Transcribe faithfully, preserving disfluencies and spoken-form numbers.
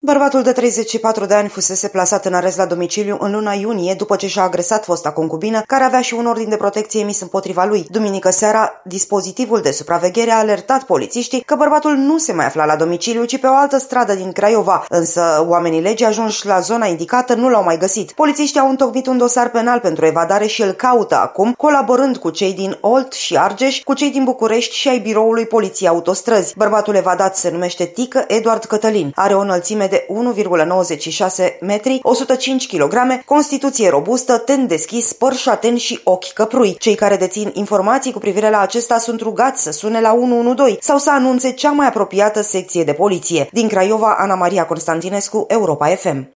Bărbatul de treizeci și patru de ani fusese plasat în arest la domiciliu în luna iunie după ce și-a agresat fosta concubină, care avea și un ordin de protecție emis împotriva lui. Duminică seara, dispozitivul de supraveghere a alertat polițiștii că bărbatul nu se mai afla la domiciliu, ci pe o altă stradă din Craiova, însă oamenii legii ajunși la zona indicată nu l-au mai găsit. Polițiștii au întocmit un dosar penal pentru evadare și îl caută acum, colaborând cu cei din Olt și Argeș, cu cei din București și ai biroului Poliției Autostrăzi. Bărbatul evadat se numește Tică Eduard Cătălin. Are o înălțime de unu virgulă nouăzeci și șase metri, o sută cinci kilograme, constituție robustă, ten deschis, păr șaten și ochi căprui. Cei care dețin informații cu privire la acesta sunt rugați să sune la unu unu doi sau să anunțe cea mai apropiată secție de poliție. Din Craiova, Ana Maria Constantinescu, Europa F M.